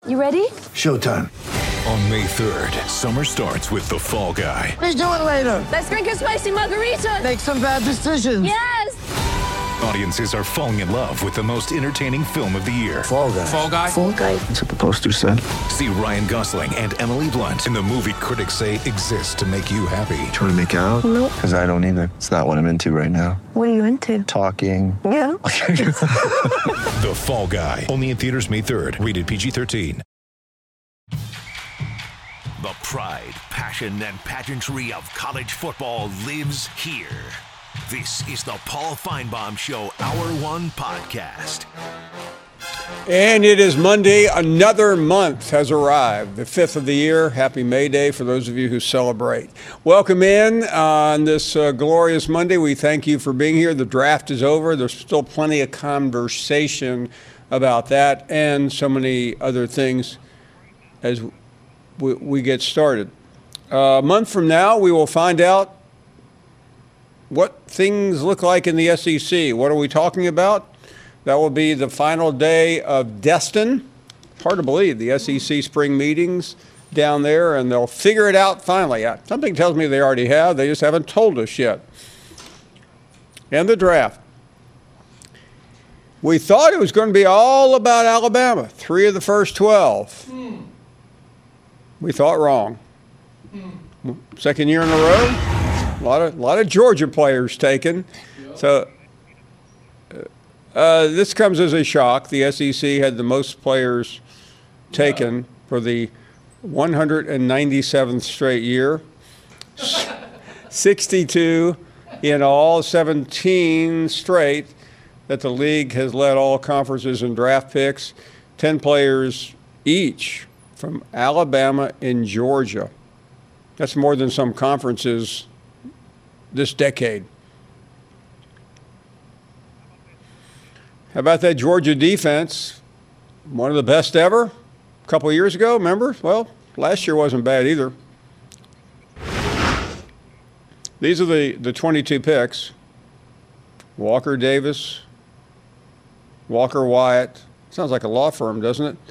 You ready? Showtime. On May 3rd, summer starts with The Fall Guy. Let's do it later. Let's drink a spicy margarita. Make some bad decisions. Yes! Audiences are falling in love with the most entertaining film of the year. Fall Guy. Fall Guy? Fall Guy. That's what the poster said. See Ryan Gosling and Emily Blunt in the movie critics say exists to make you happy. Trying to make it out? Nope. Because I don't either. It's not what I'm into right now. What are you into? Talking. Yeah. The Fall Guy. Only in theaters May 3rd. Rated PG-13. The pride, passion, and pageantry of college football lives here. This is the Paul Feinbaum Show Hour 1 podcast. And it is Monday. Another month has arrived, the 5th of the year. Happy May Day for those of you who celebrate. Welcome in on this glorious Monday. We thank you for being here. The draft is over. There's still plenty of conversation about that and so many other things as we get started. A month from now, we will find out what things look like in the SEC. What are we talking about? That will be the final day of Destin. Hard to believe, the SEC spring meetings down there, and they'll figure it out finally. Something tells me they already have. They just haven't told us yet. And the draft. We thought it was going to be all about Alabama, 3 of the first 12. We thought wrong. Second year in a row, a lot of Georgia players taken. So this comes as a shock. The SEC had the most players taken for the 197th straight year. 62 in all, 17 straight that the league has led all conferences in draft picks. 10 players each from Alabama and Georgia. That's more than some conferences this decade. How about that Georgia defense? One of the best ever a couple of years ago, remember? Well, last year wasn't bad either. These are the 22 picks. Walker Davis, Walker Wyatt. Sounds like a law firm, doesn't it?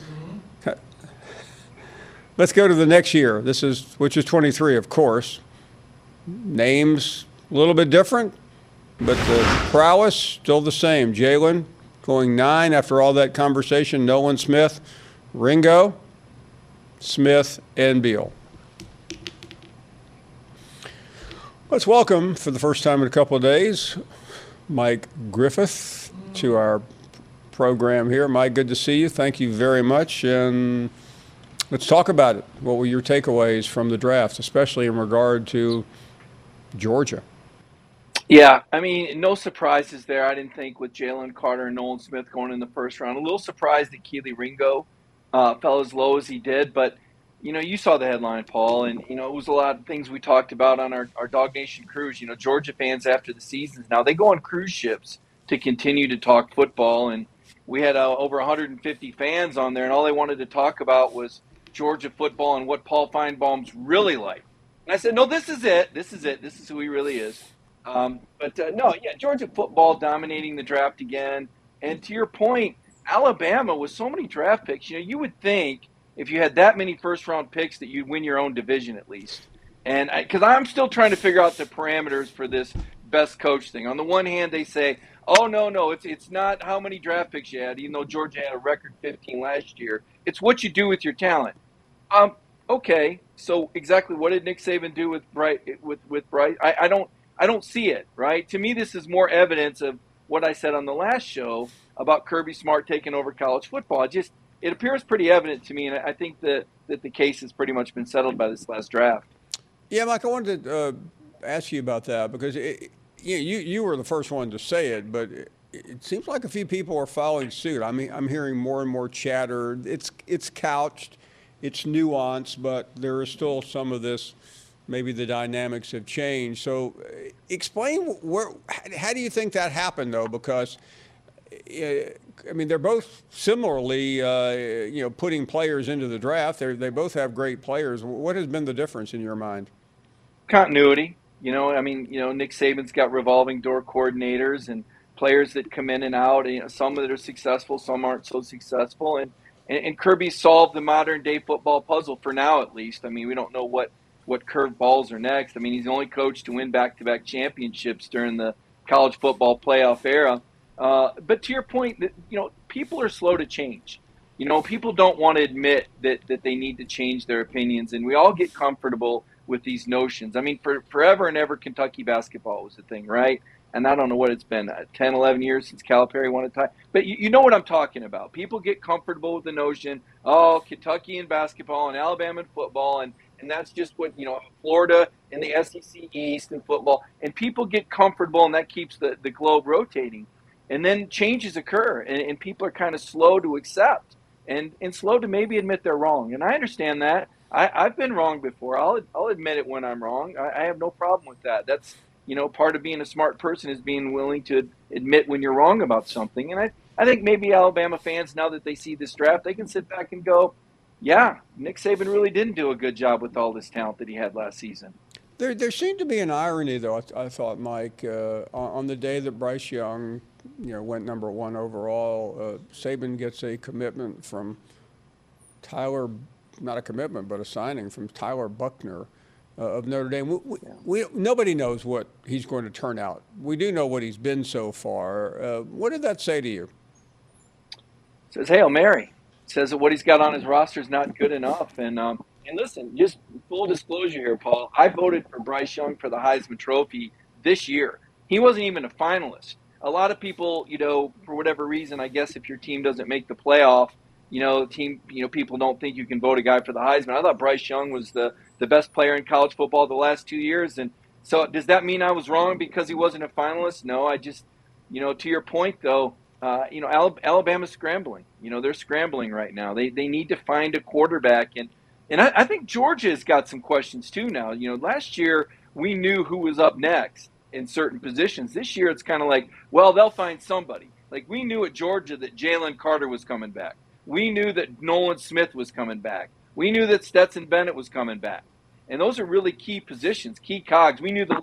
Let's go to the next year. Which is 23, of course. Names a little bit different, but the prowess still the same. Jalen going 9 after all that conversation. Nolan Smith, Ringo, Smith, and Beal. Let's welcome, for the first time in a couple of days, Mike Griffith to our program here. Mike, good to see you. Thank you very much. And let's talk about it. What were your takeaways from the draft, especially in regard to Georgia? Yeah, I mean, no surprises there. I didn't think with Jalen Carter and Nolan Smith going in the first round. A little surprised that Kelee Ringo fell as low as he did. But, you saw the headline, Paul, and, it was a lot of things we talked about on our Dog Nation cruise. Georgia fans after the seasons now, they go on cruise ships to continue to talk football. And we had over 150 fans on there, and all they wanted to talk about was Georgia football and what Paul Feinbaum's really like. And I said, no, this is it. This is who he really is. Georgia football dominating the draft again. And to your point, Alabama with so many draft picks, you would think if you had that many first-round picks that you'd win your own division at least. And because I'm still trying to figure out the parameters for this best coach thing. On the one hand, they say, oh, no, it's not how many draft picks you had, even though Georgia had a record 15 last year. It's what you do with your talent. Okay, so exactly what did Nick Saban do with Bryce? I don't see it, right? To me, this is more evidence of what I said on the last show about Kirby Smart taking over college football. It appears pretty evident to me, and I think that the case has pretty much been settled by this last draft. Yeah, Mike, I wanted to ask you about that because you were the first one to say it, but it seems like a few people are following suit. I mean, I'm hearing more and more chatter. It's couched, it's nuanced, but there is still some of this. Maybe the dynamics have changed. So explain how do you think that happened, though? Because, they're both similarly, putting players into the draft. They both have great players. What has been the difference in your mind? Continuity. Nick Saban's got revolving door coordinators and players that come in and out. Some that are successful, some aren't so successful. And Kirby solved the modern day football puzzle for now, at least. I mean, we don't know what curved balls are next. I mean, he's the only coach to win back-to-back championships during the college football playoff era. But to your point, that people are slow to change. People don't want to admit that they need to change their opinions, and we all get comfortable with these notions. I mean, for forever and ever, Kentucky basketball was the thing, right? And I don't know what it's been, 10, 11 years since Calipari won a title. But you know what I'm talking about. People get comfortable with the notion, Kentucky in basketball and Alabama in football, and that's just what, Florida in the SEC East in football. And people get comfortable, and that keeps the globe rotating. And then changes occur, and people are kind of slow to accept and slow to maybe admit they're wrong. And I understand that. I've been wrong before. I'll admit it when I'm wrong. I have no problem with that. That's part of being a smart person is being willing to admit when you're wrong about something. And I think maybe Alabama fans, now that they see this draft, they can sit back and go, yeah, Nick Saban really didn't do a good job with all this talent that he had last season. There seemed to be an irony, though, I thought, Mike, on the day that Bryce Young, went number 1 overall. Saban gets a commitment from Tyler, not a commitment, but a signing from Tyler Buchner of Notre Dame. Nobody knows what he's going to turn out. We do know what he's been so far. What did that say to you? It says Hail Mary. It says that what he's got on his roster is not good enough. And listen, just full disclosure here, Paul, I voted for Bryce Young for the Heisman Trophy this year. He wasn't even a finalist. A lot of people, for whatever reason, I guess if your team doesn't make the playoff, people don't think you can vote a guy for the Heisman. I thought Bryce Young was the best player in college football the last 2 years. And so does that mean I was wrong because he wasn't a finalist? No, I just, to your point, though, Alabama's scrambling. They're scrambling right now. They need to find a quarterback. And I think Georgia's got some questions, too, now. Last year we knew who was up next in certain positions. This year it's kind of like, well, they'll find somebody. Like we knew at Georgia that Jalen Carter was coming back. We knew that Nolan Smith was coming back. We knew that Stetson Bennett was coming back. And those are really key positions, key cogs. We knew the left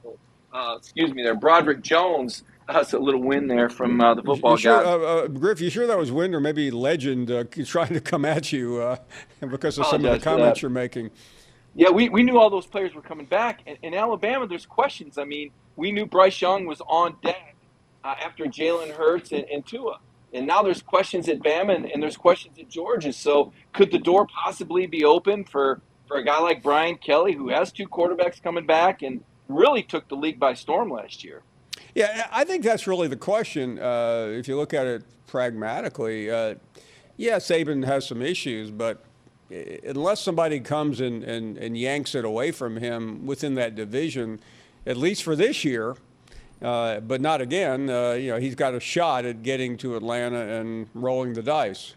tackle, Broderick Jones. That's a little win there from the football guy. Griff, you sure that was wind or maybe legend trying to come at you because of some of the comments you're making? Yeah, we knew all those players were coming back. In Alabama, there's questions. I mean, we knew Bryce Young was on deck after Jalen Hurts and Tua. And now there's questions at Bama and there's questions at Georgia. So could the door possibly be open for a guy like Brian Kelly, who has 2 quarterbacks coming back and really took the league by storm last year? Yeah, I think that's really the question. If you look at it pragmatically, Saban has some issues, but unless somebody comes and yanks it away from him within that division, at least for this year, but not again, he's got a shot at getting to Atlanta and rolling the dice.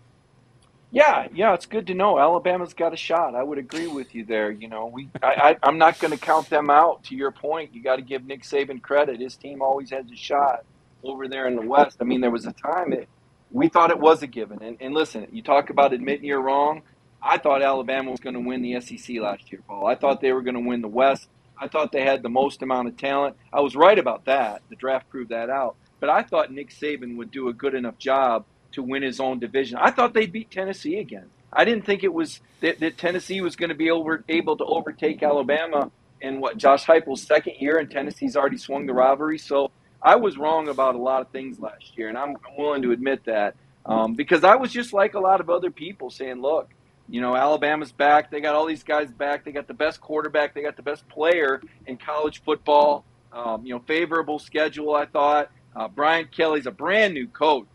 Yeah, it's good to know. Alabama's got a shot. I would agree with you there. I'm not going to count them out. To your point, you got to give Nick Saban credit. His team always has a shot over there in the West. I mean, there was a time we thought it was a given. And listen, you talk about admitting you're wrong. I thought Alabama was going to win the SEC last year, Paul. I thought they were going to win the West. I thought they had the most amount of talent. I was right about that. The draft proved that out. But I thought Nick Saban would do a good enough job to win his own division. I thought they'd beat Tennessee again. I didn't think it was that Tennessee was going to be able to overtake Alabama in Josh Heupel's second year, and Tennessee's already swung the rivalry. So I was wrong about a lot of things last year, and I'm willing to admit that because I was just like a lot of other people saying, look, Alabama's back. They got all these guys back. They got the best quarterback. They got the best player in college football. Favorable schedule, I thought. Brian Kelly's a brand new coach.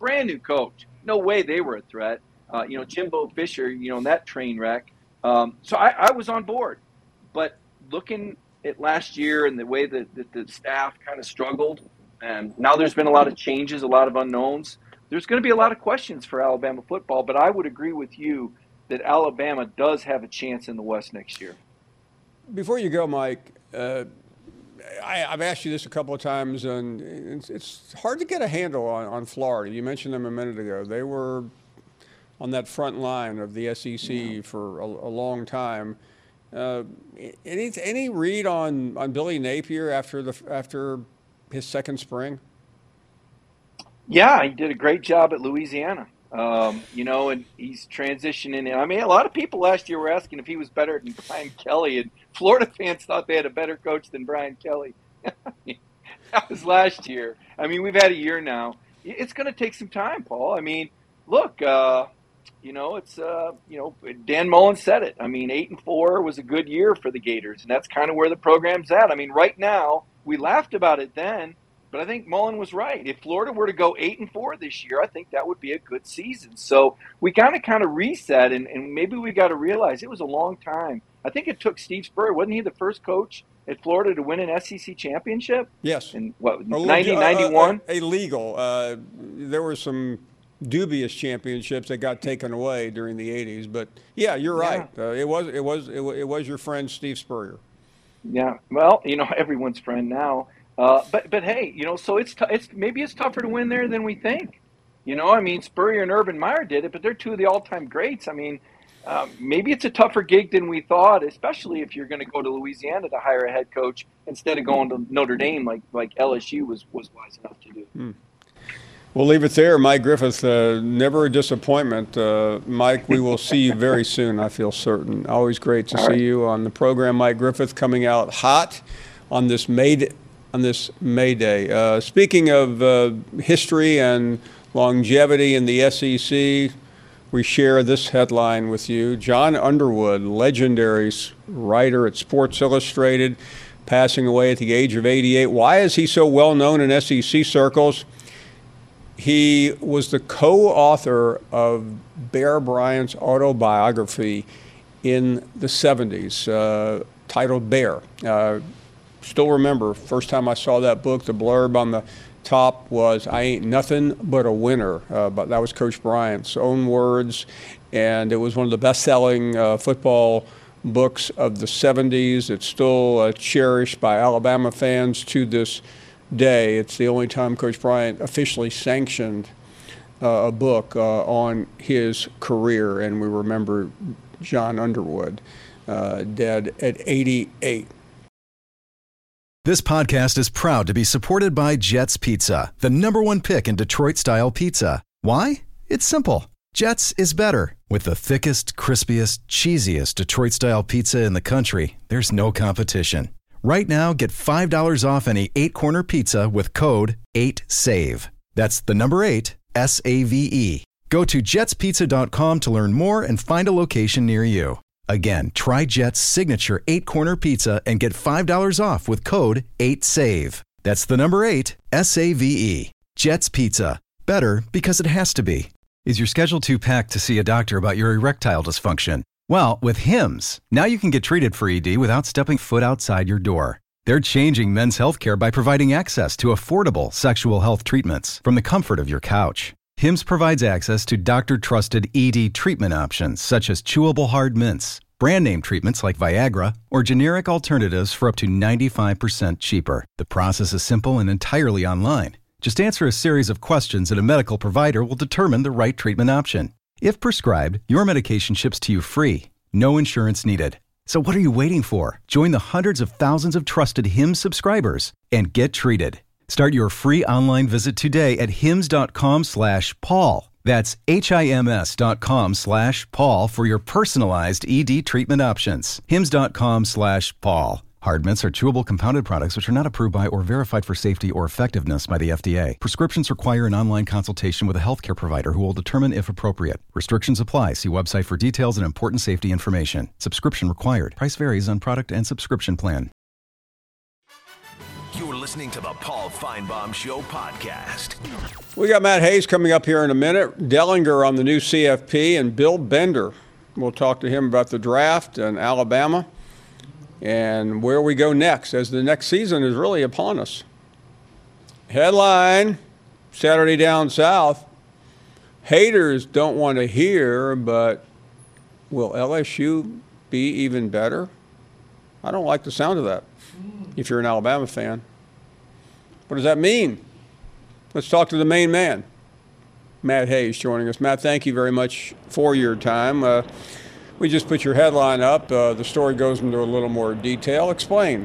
No way they were a threat. Jimbo Fisher, that train wreck. So I was on board. But looking at last year and the way that the staff kind of struggled, and now there's been a lot of changes, a lot of unknowns, there's going to be a lot of questions for Alabama football. But I would agree with you that Alabama does have a chance in the West next year. Before you go, Mike, I've asked you this a couple of times, and it's hard to get a handle on Florida. You mentioned them a minute ago. They were on that front line of the SEC for a long time. Any read on Billy Napier after his second spring? Yeah, he did a great job at Louisiana. And he's transitioning. I mean, a lot of people last year were asking if he was better than Brian Kelly, and Florida fans thought they had a better coach than Brian Kelly. That was last year. I mean, we've had a year now. It's going to take some time, Paul. I mean, look, it's Dan Mullen said it. I mean, 8-4 was a good year for the Gators, and that's kind of where the program's at. I mean, right now, we laughed about it then, but I think Mullen was right. If Florida were to go 8-4 this year, I think that would be a good season. So we got to kind of reset, and maybe we got to realize it was a long time. I think it took Steve Spurrier. Wasn't he the first coach at Florida to win an SEC championship? Yes. In 1991? Illegal. There were some dubious championships that got taken away during the 80s, but yeah, you're right. It was your friend Steve Spurrier. Yeah. Well, everyone's friend now. But hey, so it's maybe it's tougher to win there than we think. I mean, Spurrier and Urban Meyer did it, but they're two of the all-time greats. I mean, maybe it's a tougher gig than we thought, especially if you're going to go to Louisiana to hire a head coach instead of going to Notre Dame like LSU was wise enough to do. We'll leave it there. Mike Griffith, never a disappointment. Mike, we will see you very soon, I feel certain. Always great to see you on the program. Mike Griffith coming out hot on this May Day. Speaking of history and longevity in the SEC, we share this headline with you. John Underwood, legendary writer at Sports Illustrated, passing away at the age of 88. Why is he so well known in SEC circles? He was the co-author of Bear Bryant's autobiography in the 70s, titled Bear. Still remember, first time I saw that book, the blurb on the top was, "I ain't nothing but a winner." But that was Coach Bryant's own words, and it was one of the best-selling football books of the 70s. It's still cherished by Alabama fans to this day. It's the only time Coach Bryant officially sanctioned a book on his career, and we remember John Underwood dead at 88. This podcast is proud to be supported by Jets Pizza, the #1 pick in Detroit-style pizza. Why? It's simple. Jets is better. With the thickest, crispiest, cheesiest Detroit-style pizza in the country, there's no competition. Right now, get $5 off any 8-corner pizza with code 8SAVE. That's the number 8, SAVE. Go to jetspizza.com to learn more and find a location near you. Again, try Jet's signature 8-corner pizza and get $5 off with code 8SAVE. That's the number 8, SAVE. Jet's Pizza. Better because it has to be. Is your schedule too packed to see a doctor about your erectile dysfunction? Well, with Hims, now you can get treated for ED without stepping foot outside your door. They're changing men's healthcare by providing access to affordable sexual health treatments from the comfort of your couch. Hims provides access to doctor-trusted ED treatment options such as chewable hard mints, brand name treatments like Viagra, or generic alternatives for up to 95% cheaper. The process is simple and entirely online. Just answer a series of questions and a medical provider will determine the right treatment option. If prescribed, your medication ships to you free. No insurance needed. So what are you waiting for? Join the hundreds of thousands of trusted Hims subscribers and get treated. Start your free online visit today at hims.com/Paul. That's HIMS.com/Paul for your personalized ED treatment options. hims.com/Paul. Hard mints are chewable compounded products which are not approved by or verified for safety or effectiveness by the FDA. Prescriptions require an online consultation with a healthcare provider who will determine if appropriate. Restrictions apply. See website for details and important safety information. Subscription required. Price varies on product and subscription plan. You're listening to the Paul Feinbaum Show podcast. We got Matt Hayes coming up here in a minute, Dellinger on the new CFP, and Bill Bender. We'll talk to him about the draft and Alabama and where we go next, as the next season is really upon us. Headline, Saturday Down South. Haters don't want to hear, but will LSU be even better? I don't like the sound of that if you're an Alabama fan. What does that mean? Let's talk to the main man, Matt Hayes, joining us. Matt, thank you very much for your time. We just put your headline up. The story goes into a little more detail. Explain.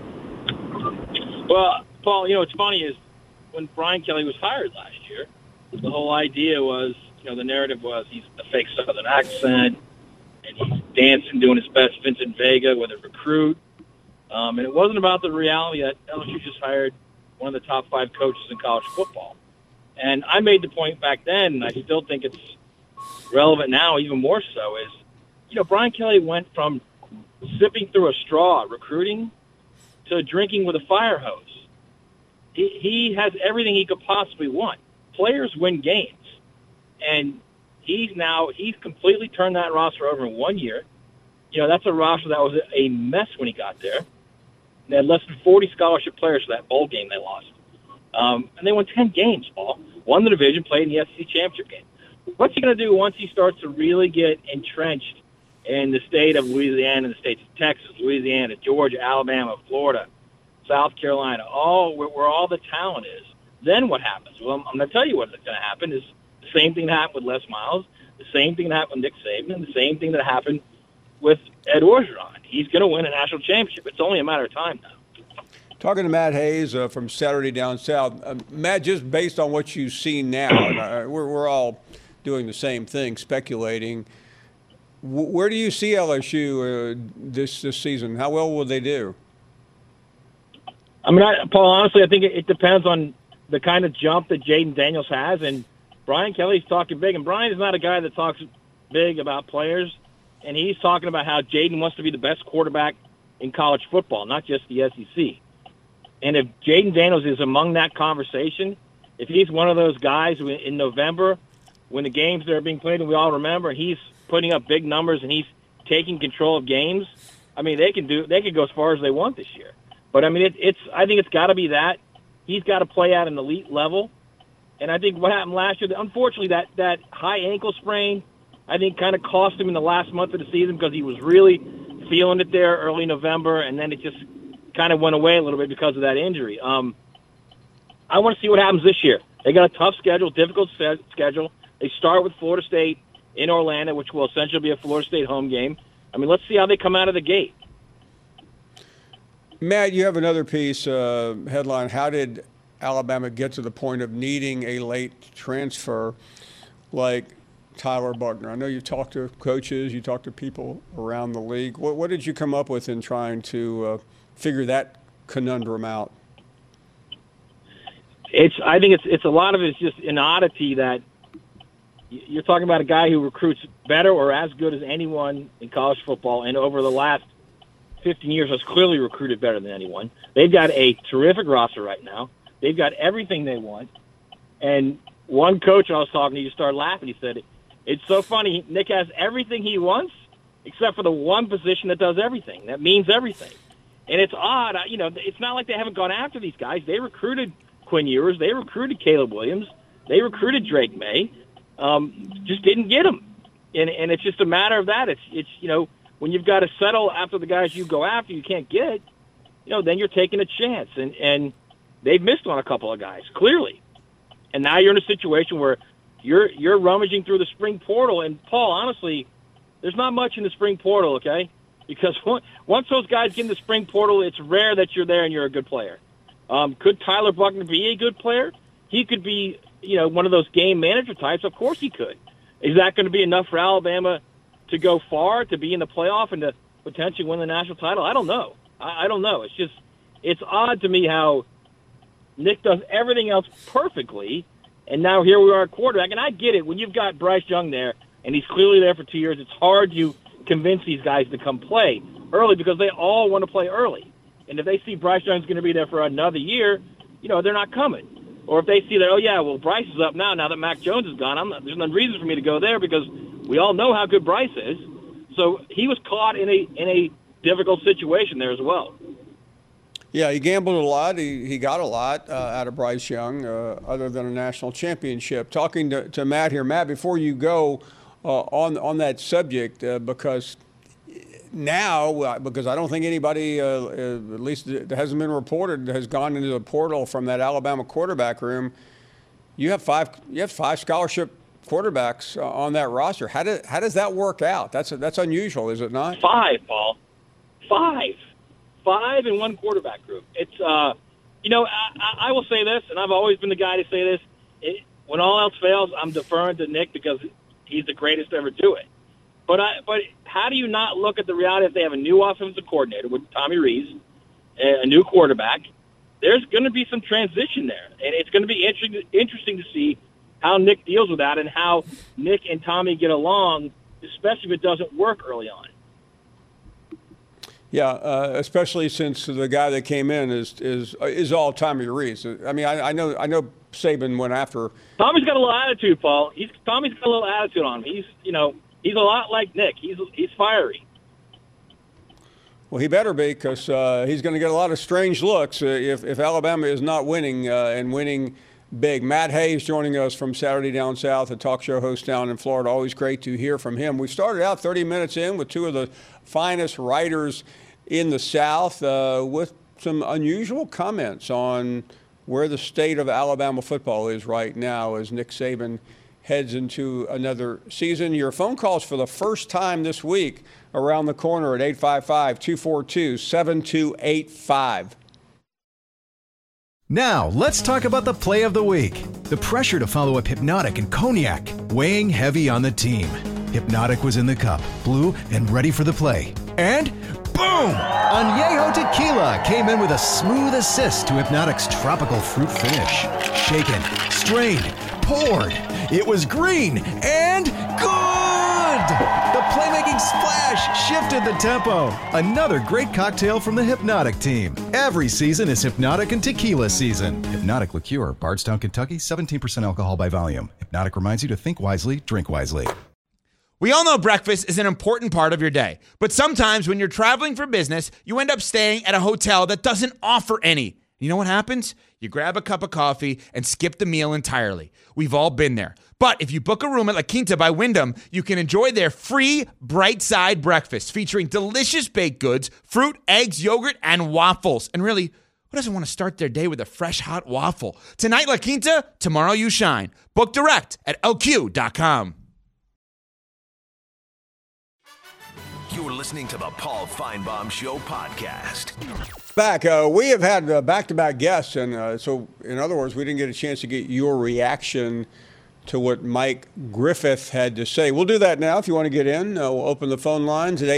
Well, Paul, what's funny is when Brian Kelly was hired last year, the whole idea was, the narrative was he's a fake Southern accent, and he's dancing, doing his best Vincent Vega with a recruit. And it wasn't about the reality that LSU just hired one of the top 5 coaches in college football. And I made the point back then, and I still think it's relevant now, even more so, is, Brian Kelly went from sipping through a straw recruiting to drinking with a fire hose. He has everything he could possibly want. Players win games. And he's completely turned that roster over in 1 year. That's a roster that was a mess when he got there. They had less than 40 scholarship players for that bowl game they lost. And they won 10 games, Paul. Won the division, played in the SEC championship game. What's he going to do once he starts to really get entrenched in the state of Louisiana, the states of Texas, Louisiana, Georgia, Alabama, Florida, South Carolina, where all the talent is? Then what happens? Well, I'm going to tell you what's going to happen is the same thing that happened with Les Miles, the same thing that happened with Nick Saban, the same thing that happened with Ed Orgeron. He's going to win a national championship. It's only a matter of time now. Talking to Matt Hayes from Saturday Down South. Matt, just based on what you see now, and we're all doing the same thing, speculating. Where do you see LSU this season? How well will they do? I mean, Paul, honestly, I think it depends on the kind of jump that Jaden Daniels has. And Brian Kelly's talking big. And Brian is not a guy that talks big about players. And he's talking about how Jaden wants to be the best quarterback in college football, not just the SEC. And if Jaden Daniels is among that conversation, if he's one of those guys in November when the games that are being played, and we all remember, he's putting up big numbers and he's taking control of games, I mean, they could go as far as they want this year. But I mean, I think it's got to be that he's got to play at an elite level. And I think what happened last year, unfortunately, that high ankle sprain, I think kind of cost him in the last month of the season because he was really feeling it there early November, and then it just kind of went away a little bit because of that injury. I want to see what happens this year. They got a tough schedule, difficult schedule. They start with Florida State in Orlando, which will essentially be a Florida State home game. I mean, let's see how they come out of the gate. Matt, you have another piece, headline, how did Alabama get to the point of needing a late transfer like Tyler Buchner? I know you talked to coaches, you talked to people around the league. What did you come up with in trying to figure that conundrum out? I think it's a lot of it is just an oddity that you're talking about a guy who recruits better or as good as anyone in college football, and over the last 15 years has clearly recruited better than anyone. They've got a terrific roster right now. They've got everything they want. And one coach I was talking to, you started laughing. He said, it's so funny. Nick has everything he wants except for the one position that does everything. That means everything. And it's odd. It's not like they haven't gone after these guys. They recruited Quinn Ewers. They recruited Caleb Williams. They recruited Drake May. Just didn't get them. And it's just a matter of that. It's when you've got to settle after the guys you go after you can't get, then you're taking a chance. And they've missed on a couple of guys, clearly. And now you're in a situation where you're rummaging through the spring portal. And, Paul, honestly, there's not much in the spring portal, okay? Because once those guys get in the spring portal, it's rare that you're there and you're a good player. Could Tyler Buchner be a good player? He could be, one of those game manager types. Of course he could. Is that going to be enough for Alabama to go far, to be in the playoff, and to potentially win the national title? I don't know. I don't know. It's odd to me how Nick does everything else perfectly, and now here we are at quarterback. And I get it. When you've got Bryce Young there, and he's clearly there for 2 years, it's hard to convince these guys to come play early because they all want to play early. And if they see Bryce Young's going to be there for another year, they're not coming. Or if they see that, Bryce is up now that Mac Jones is gone, there's no reason for me to go there because we all know how good Bryce is. So he was caught in a difficult situation there as well. Yeah, he gambled a lot. He got a lot out of Bryce Young, other than a national championship. Talking to Matt here. Matt, before you go on that subject, because I don't think anybody, at least it hasn't been reported, has gone into the portal from that Alabama quarterback room. You have five scholarship quarterbacks on that roster. How does that work out? That's unusual, is it not? 5, Paul. 5 in one quarterback group. It's I will say this, and I've always been the guy to say this. when all else fails, I'm deferring to Nick because he's the greatest to ever do it. But how do you not look at the reality if they have a new offensive coordinator with Tommy Rees, a new quarterback? There's going to be some transition there, and it's going to be interesting to see how Nick deals with that and how Nick and Tommy get along, especially if it doesn't work early on. Yeah, especially since the guy that came in is all Tommy Rees. I mean, I know Saban went after. Tommy's got a little attitude, Paul. Tommy's got a little attitude on him. He's a lot like Nick. He's fiery. Well, he better be, because he's going to get a lot of strange looks if Alabama is not winning and winning big. Matt Hayes joining us from Saturday Down South, a talk show host down in Florida. Always great to hear from him. We started out 30 minutes in with two of the finest writers in the South with some unusual comments on where the state of Alabama football is right now as Nick Saban heads into another season. Your phone calls for the first time this week around the corner at 855-242-7285. Now, let's talk about the play of the week. The pressure to follow up Hypnotic and Cognac, weighing heavy on the team. Hypnotic was in the cup, blue, and ready for the play. And boom! Añejo Tequila came in with a smooth assist to Hypnotic's tropical fruit finish. Shaken, strained, poured. It was green and good! The playmaking splash shifted the tempo. Another great cocktail from the Hypnotic team. Every season is Hypnotic and Tequila season. Hypnotic Liqueur, Bardstown, Kentucky, 17% alcohol by volume. Hypnotic reminds you to think wisely, drink wisely. We all know breakfast is an important part of your day, but sometimes when you're traveling for business, you end up staying at a hotel that doesn't offer any. You know what happens? You grab a cup of coffee and skip the meal entirely. We've all been there. But if you book a room at La Quinta by Wyndham, you can enjoy their free Bright Side breakfast featuring delicious baked goods, fruit, eggs, yogurt, and waffles. And really, who doesn't want to start their day with a fresh, hot waffle? Tonight, La Quinta, tomorrow you shine. Book direct at lq.com. You're listening to the Paul Feinbaum Show podcast. Back, we have had back-to-back guests, and so in other words, we didn't get a chance to get your reaction to what Mike Griffith had to say. We'll do that now. If you want to get in, we'll open the phone lines at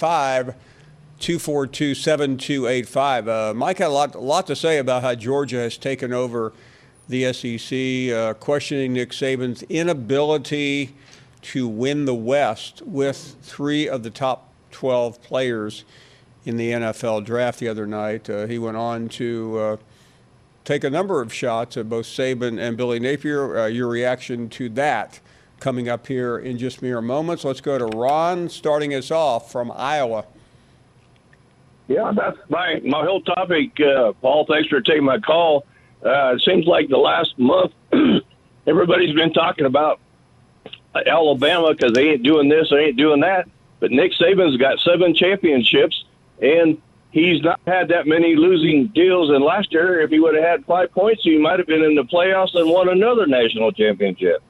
855-242-7285. Mike had a lot to say about how Georgia has taken over the SEC, questioning Nick Saban's inability to win the West with 3 of the top 12 players in the NFL draft the other night. He went on to take a number of shots at both Saban and Billy Napier. Your reaction to that coming up here in just mere moments. Let's go to Ron, starting us off from Iowa. Yeah, that's my whole topic. Paul, thanks for taking my call. It seems like the last month everybody's been talking about Alabama because they ain't doing this, they ain't doing that. But Nick Saban's got 7 championships, and he's not had that many losing deals. And last year, if he would have had 5 points, he might have been in the playoffs and won another national championship.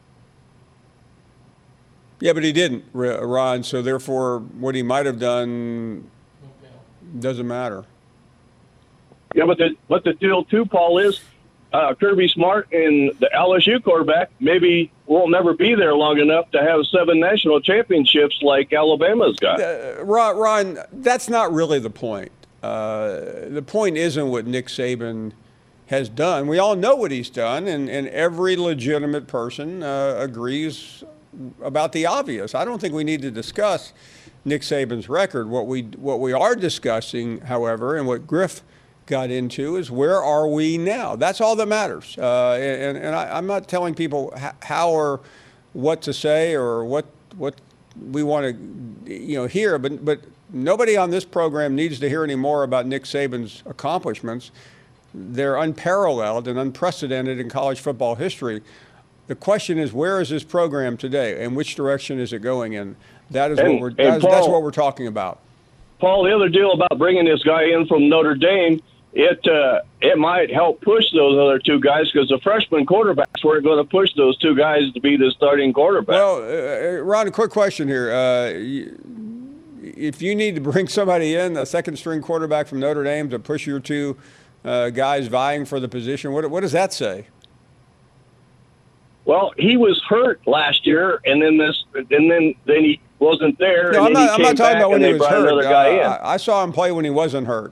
Yeah, but he didn't, Ron. So therefore, what he might have done doesn't matter. Yeah, but the deal too, Paul, is Kirby Smart and the LSU quarterback maybe won't never be there long enough to have 7 national championships like Alabama's got. Ron, that's not really the point. The point isn't what Nick Saban has done. We all know what he's done, and every legitimate person agrees about the obvious. I don't think we need to discuss Nick Saban's record. What we are discussing, however, and what Griff got into is where are we now? That's all that matters. And I'm not telling people how or what to say or what we want to hear, but nobody on this program needs to hear any more about Nick Saban's accomplishments. They're unparalleled and unprecedented in college football history. The question is, where is this program today, and which direction is it going in? That's what we're talking about. Paul, the other deal about bringing this guy in from Notre Dame, it might help push those other 2 guys because the freshman quarterbacks weren't going to push those 2 guys to be the starting quarterback. Well, Ron, a quick question here. If you need to bring somebody in, a second-string quarterback from Notre Dame, to push your 2 guys vying for the position, what does that say? Well, he was hurt last year, and then he wasn't there. No, and I'm not talking about when he was hurt. Another guy in. I saw him play when he wasn't hurt.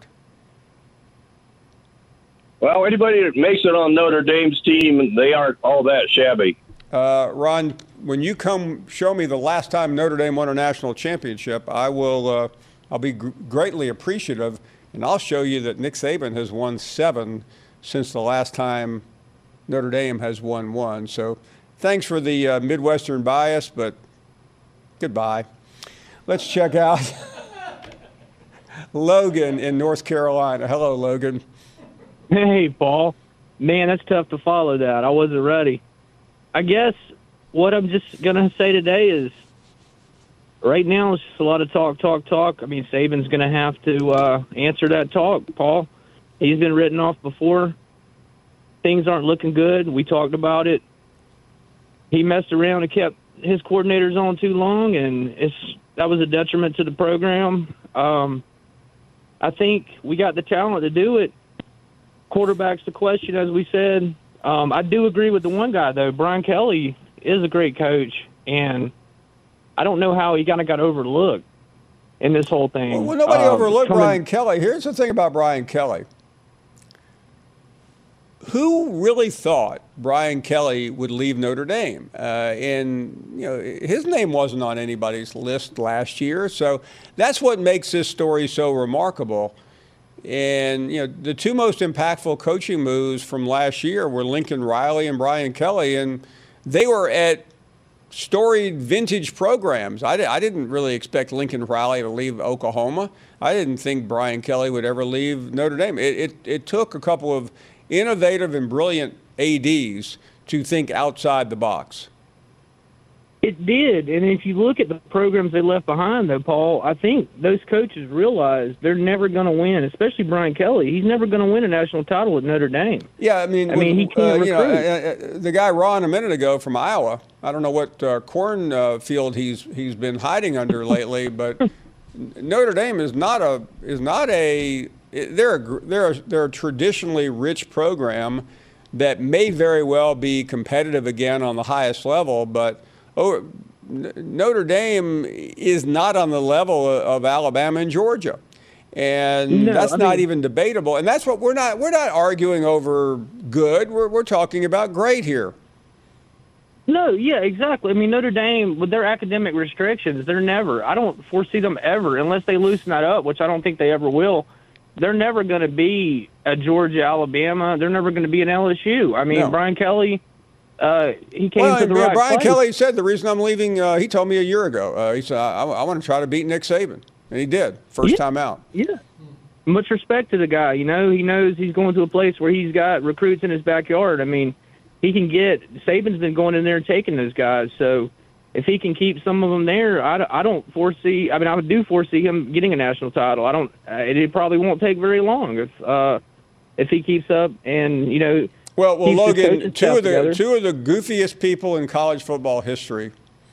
Well, anybody that makes it on Notre Dame's team, they aren't all that shabby. Ron, when you come show me the last time Notre Dame won a national championship, I will. I'll be greatly appreciative, and I'll show you that Nick Saban has won 7 since the last time Notre Dame has won 1. So, thanks for the Midwestern bias, but goodbye. Let's check out Logan in North Carolina. Hello, Logan. Hey, Paul. Man, that's tough to follow that. I wasn't ready. I guess what I'm just going to say today is right now it's just a lot of talk. I mean, Saban's going to have to answer that talk, Paul. He's been written off before. Things aren't looking good. We talked about it. He messed around and kept his coordinators on too long, and that was a detriment to the program. I think we got the talent to do it. Quarterback's the question, as we said. I do agree with the one guy, though. Brian Kelly is a great coach, and I don't know how he kind of got overlooked in this whole thing. Well, nobody overlooked Brian Kelly. Here's the thing about Brian Kelly. Who really thought Brian Kelly would leave Notre Dame? And his name wasn't on anybody's list last year, so that's what makes this story so remarkable. And the 2 most impactful coaching moves from last year were Lincoln Riley and Brian Kelly, and they were at storied vintage programs. I didn't really expect Lincoln Riley to leave Oklahoma. I didn't think Brian Kelly would ever leave Notre Dame. It took a couple of innovative and brilliant ADs to think outside the box. It did, and if you look at the programs they left behind, though, Paul, I think those coaches realize they're never going to win, especially Brian Kelly. He's never going to win a national title at Notre Dame. Yeah, I mean he can't recruit. The guy Ron a minute ago from Iowa, I don't know what cornfield he's been hiding under lately, but Notre Dame is not a they're a traditionally rich program that may very well be competitive again on the highest level, but Notre Dame is not on the level of Alabama and Georgia, and that's not even debatable. And that's what we're not arguing over good. We're talking about great here. No, yeah, exactly. I mean, Notre Dame, with their academic restrictions, I don't foresee them ever, unless they loosen that up, which I don't think they ever will. They're never going to be a Georgia, Alabama. They're never going to be an LSU. I mean, no. Brian Kelly. He came to the right Brian place. Kelly said the reason I'm leaving, he told me a year ago, he said, I want to try to beat Nick Saban. And he did, first time out. Yeah. Much respect to the guy. He knows he's going to a place where he's got recruits in his backyard. I mean, Saban's been going in there and taking those guys. So if he can keep some of them there, I don't foresee, I do foresee him getting a national title. It probably won't take very long if he keeps up and, Well, Logan, two of the goofiest people in college football history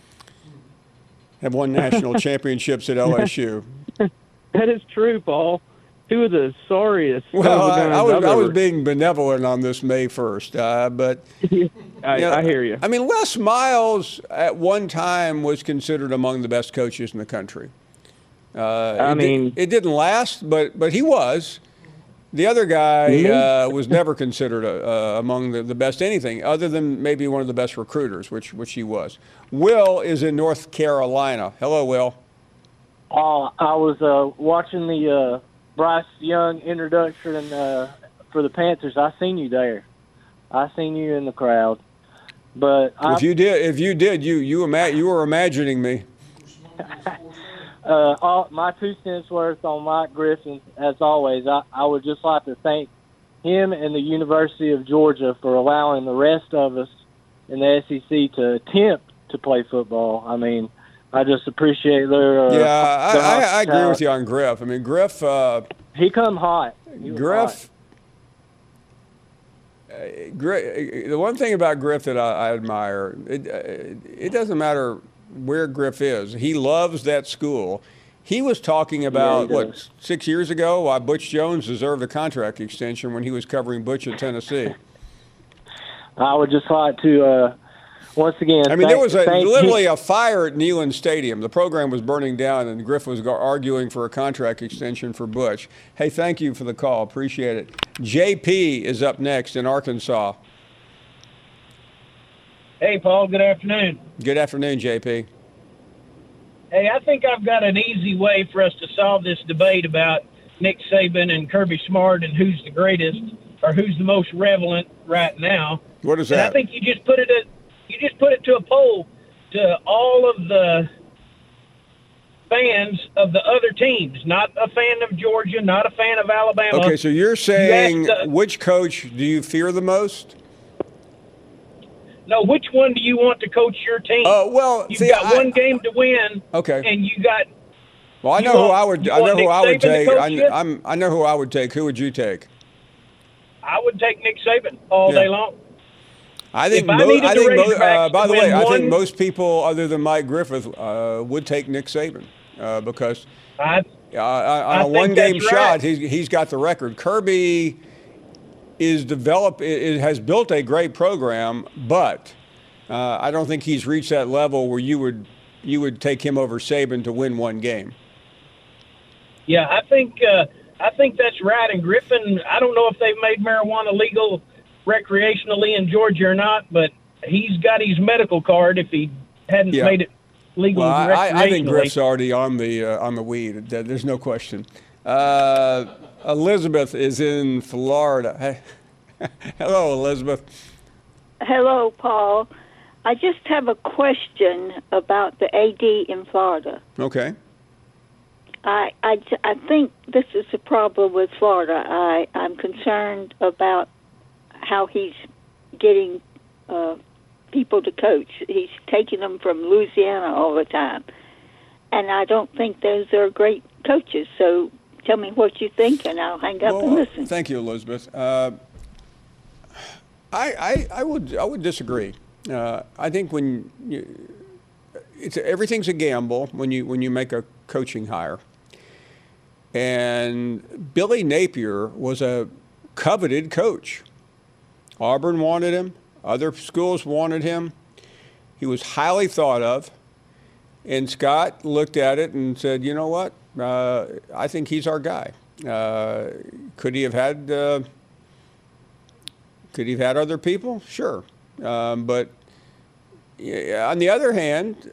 have won national championships at LSU. That is true, Paul. 2 of the sorriest. Well, I was being benevolent on this May 1st, but I hear you. I mean, Les Miles at one time was considered among the best coaches in the country. It didn't last, but he was. The other guy was never considered among the best anything, other than maybe one of the best recruiters, which he was. Will is in North Carolina. Hello, Will. I was watching the Bryce Young introduction for the Panthers. I seen you there. I seen you in the crowd. But if you did, you were imagining me. My 2 cents worth on Mike Griffin, as always. I would just like to thank him and the University of Georgia for allowing the rest of us in the SEC to attempt to play football. I mean, I just appreciate their I agree with you on Griff. I mean, Griff. He come hot. Griff. The one thing about Griff that I admire, it doesn't matter where Griff is. He loves that school. He was talking about, 6 years ago, why Butch Jones deserved a contract extension when he was covering Butch at Tennessee. I would just like to once again, I mean, there was literally a fire at Neyland Stadium. The program was burning down, and Griff was arguing for a contract extension for Butch. Hey, thank you for the call. Appreciate it. JP is up next in Arkansas. Hey, Paul. Good afternoon. Good afternoon, JP. Hey, I think I've got an easy way for us to solve this debate about Nick Saban and Kirby Smart and who's the greatest or who's the most relevant right now. What is and that? I think you just put it to a poll to all of the fans of the other teams. Not a fan of Georgia, not a fan of Alabama. Okay, so you're saying which coach do you fear the most? No, which one do you want to coach your team? Oh, well, you've got one game to win. Okay. And you got. Well, I know who I would. I know who I would take. I know who I would take. Who would you take? I would take Nick Saban all day long. I think. By the way, I think most people, other than Mike Griffith, would take Nick Saban because on a one-game shot, he's got the record. Kirby has built a great program, but I don't think he's reached that level where you would take him over Saban to win one game. Yeah, I think that's right. And Griffin, I don't know if they've made marijuana legal recreationally in Georgia or not, but he's got his medical card if he hadn't made it legal recreationally. I think Griff's already on the weed. There's no question. Elizabeth is in Florida. Hey. Hello, Elizabeth. Hello, Paul. I just have a question about the AD in Florida. Okay. I think this is the problem with Florida. I'm concerned about how he's getting people to coach. He's taking them from Louisiana all the time. And I don't think those are great coaches. So tell me what you think, and I'll hang up and listen. Thank you, Elizabeth. I would disagree. I think everything's a gamble when you make a coaching hire. And Billy Napier was a coveted coach. Auburn wanted him. Other schools wanted him. He was highly thought of. And Scott looked at it and said, you know what? I think he's our guy. Could he have had other people? Sure. But on the other hand,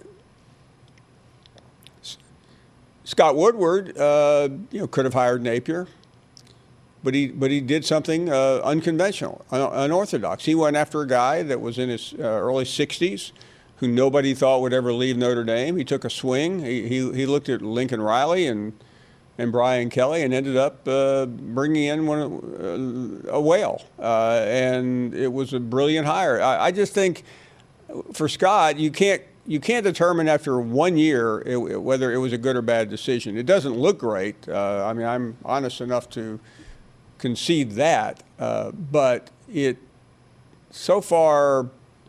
Scott Woodward, could have hired Napier, but he did something unconventional, unorthodox. He went after a guy that was in his early 60s, who nobody thought would ever leave Notre Dame. He took a swing. He looked at Lincoln Riley and Brian Kelly and ended up bringing in a whale, and it was a brilliant hire. I just think for Scott, you can't determine after 1 year whether it was a good or bad decision. It doesn't look great. I'm honest enough to concede that, but it so far,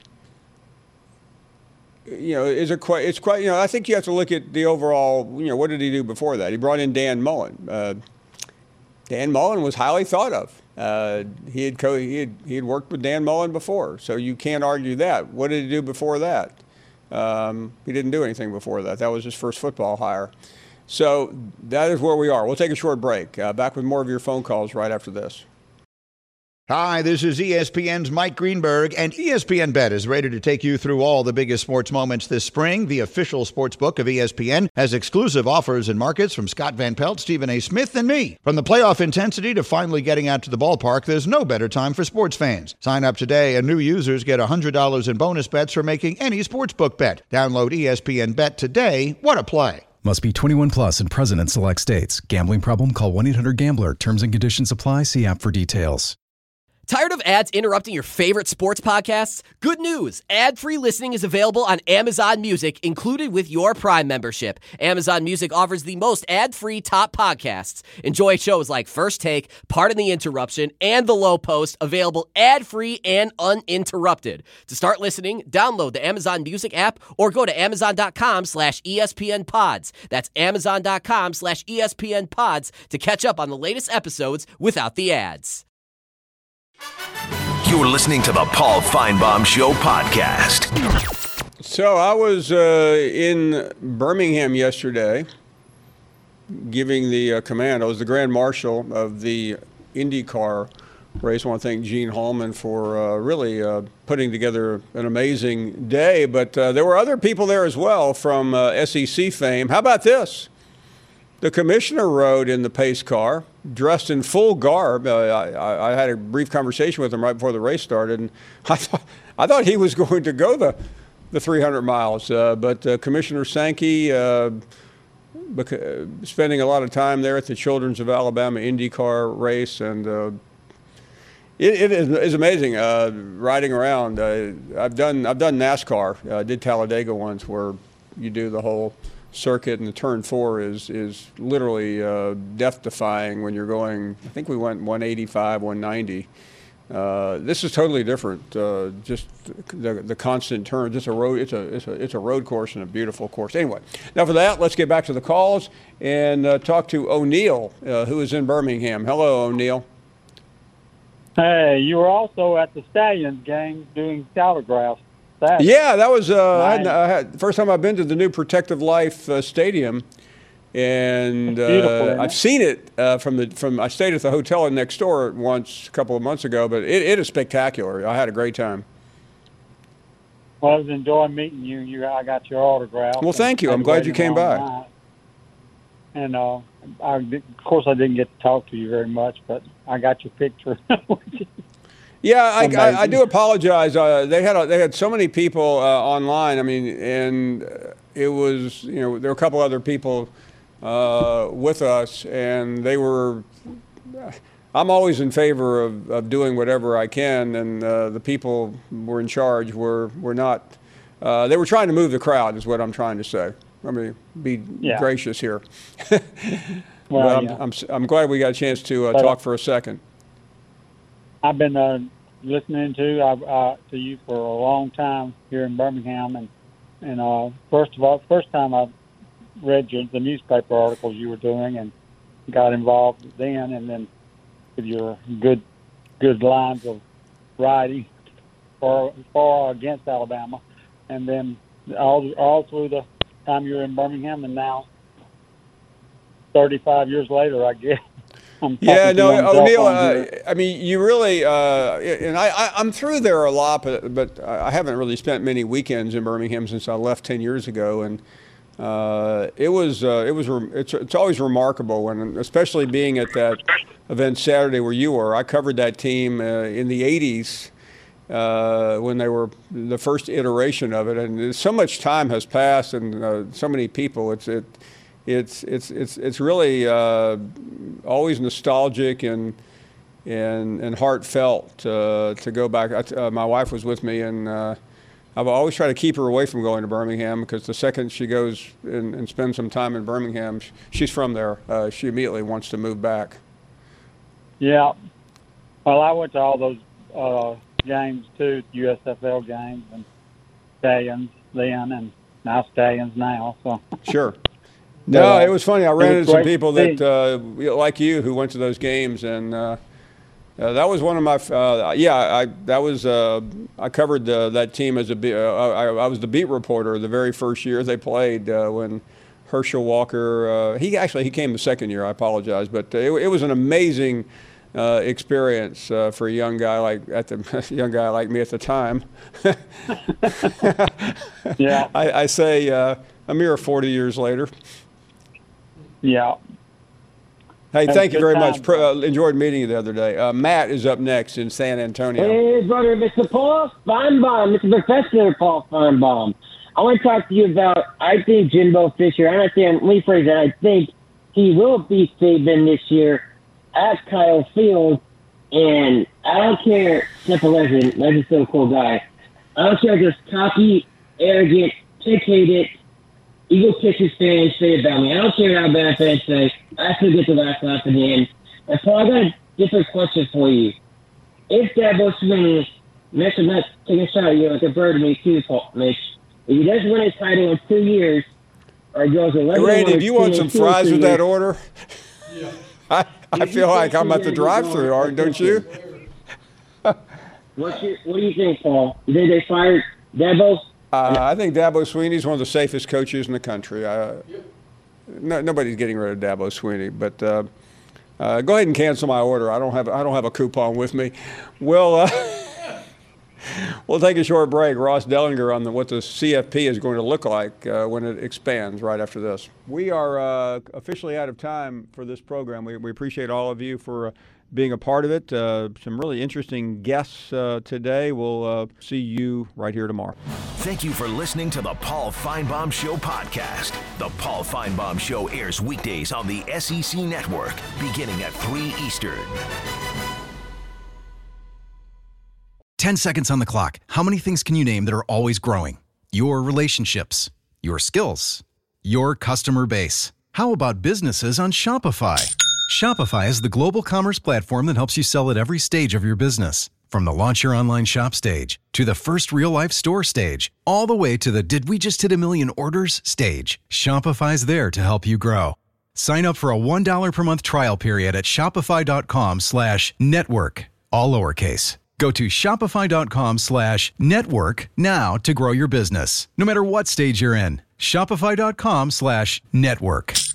it's quite. I think you have to look at the overall. What did he do before that? He brought in Dan Mullen. Dan Mullen was highly thought of. He had worked with Dan Mullen before, so you can't argue that. What did he do before that? He didn't do anything before that. That was his first football hire. So that is where we are. We'll take a short break. Back with more of your phone calls right after this. Hi, this is ESPN's Mike Greenberg, and ESPN Bet is ready to take you through all the biggest sports moments this spring. The official sports book of ESPN has exclusive offers and markets from Scott Van Pelt, Stephen A. Smith, and me. From the playoff intensity to finally getting out to the ballpark, there's no better time for sports fans. Sign up today, and new users get $100 in bonus bets for making any sportsbook bet. Download ESPN Bet today. What a play. Must be 21 plus and present in select states. Gambling problem? Call 1-800-GAMBLER. Terms and conditions apply. See app for details. Tired of ads interrupting your favorite sports podcasts? Good news! Ad-free listening is available on Amazon Music, included with your Prime membership. Amazon Music offers the most ad-free top podcasts. Enjoy shows like First Take, Pardon the Interruption, and The Low Post, available ad-free and uninterrupted. To start listening, download the Amazon Music app or go to amazon.com/ESPNpods. That's amazon.com/ESPNpods to catch up on the latest episodes without the ads. You're listening to the Paul Feinbaum Show podcast. So I was in Birmingham yesterday giving the command. I was the Grand Marshal of the IndyCar race. I want to thank Gene Hallman for really putting together an amazing day. But there were other people there as well from SEC fame. How about this? The commissioner rode in the pace car, dressed in full garb. I had a brief conversation with him right before the race started, and I thought he was going to go the 300 miles. But Commissioner Sankey, spending a lot of time there at the Children's of Alabama IndyCar race, and it is amazing riding around. I've done NASCAR. I did Talladega once, where you do the whole circuit, and the turn 4 is literally death-defying when you're going. I think we went 185, 190. This is totally different. Just the constant turn. Just a road. It's a road course and a beautiful course. Anyway, now for that, let's get back to the calls and talk to O'Neill, who is in Birmingham. Hello, O'Neill. Hey, you were also at the Stallions game doing autographs. Yeah, that was first time I've been to the new Protective Life Stadium, and I've seen it from. I stayed at the hotel next door once a couple of months ago, but it is spectacular. I had a great time. Well, I was enjoying meeting you. I got your autograph. Well, thank you. I'm glad you came by. And of course, I didn't get to talk to you very much, but I got your picture. Yeah, I do apologize. They had so many people online. I mean, and it was, there were a couple other people with us, and they were. I'm always in favor of doing whatever I can, and the people who were in charge were not. They were trying to move the crowd, is what I'm trying to say. Let me be gracious here. Well, I'm glad we got a chance to talk for a second. I've been listening to you for a long time here in Birmingham, and first time I read the newspaper articles you were doing and got involved then, and then with your good lines of writing for against Alabama, and then all through the time you were in Birmingham, and now 35 years later, I guess. Yeah, no, O'Neill, I mean, you really, and I'm through there a lot, but I haven't really spent many weekends in Birmingham since I left 10 years ago, and it's always remarkable when, especially being at that event Saturday where you were. I covered that team in the 80s when they were the first iteration of it, and so much time has passed, and so many people. It's really always nostalgic and heartfelt to go back. My wife was with me, and I've always tried to keep her away from going to Birmingham, because the second she goes and spends some time in Birmingham, she's from there. She immediately wants to move back. Yeah. Well, I went to all those games too, USFL games, and Stallions then, and now Stallions now. So sure. No, it was funny. I ran into some people that, like you, who went to those games, and that was one of my. I covered that team as I was the beat reporter the very first year they played when Herschel Walker. He came the second year. I apologize, but it was an amazing experience for a young guy like me at the time. Yeah, I say a mere 40 years later. Yeah. Hey, thank you very much. Enjoyed meeting you the other day. Matt is up next in San Antonio. Hey, brother, Mr. Paul Feinbaum, Mr. Professor Paul Feinbaum. I want to talk to you about, I think Jimbo Fisher, let me phrase that, I think he will beat Saban this year at Kyle Field, and I don't care, simple legend, Legend's still a cool guy. I don't care if it's cocky, arrogant, pig-hated, egotistic fans say about me. I don't care how bad fans say. I still get the last laugh at the end. And so I got a different question for you. If Dabo Swinney, Mitch, I'm not taking a shot at you like a bird to me too, Mitch. If he doesn't win his title in 2 years, or goes 11 Randy, if you want some fries with that order, I feel like I'm at the drive-thru, don't you? What do you think, Paul? You think they fired Dabo? I think Dabo Swinney's one of the safest coaches in the country. Nobody's getting rid of Dabo Swinney, but go ahead and cancel my order. I don't have a coupon with me. We'll take a short break. Ross Dellinger on what the CFP is going to look like when it expands right after this. We are officially out of time for this program. We appreciate all of you for being a part of it. Some really interesting guests today. We'll see you right here tomorrow. Thank you for listening to the Paul Feinbaum Show podcast. The Paul Feinbaum Show airs weekdays on the SEC Network, beginning at 3 Eastern. 10 seconds on the clock. How many things can you name that are always growing? Your relationships, your skills, your customer base. How about businesses on Shopify? Shopify is the global commerce platform that helps you sell at every stage of your business. From the launch your online shop stage, to the first real-life store stage, all the way to the did we just hit 1 million orders stage. Shopify's there to help you grow. Sign up for a $1 per month trial period at shopify.com/network, all lowercase. Go to shopify.com/network now to grow your business, no matter what stage you're in. Shopify.com/network.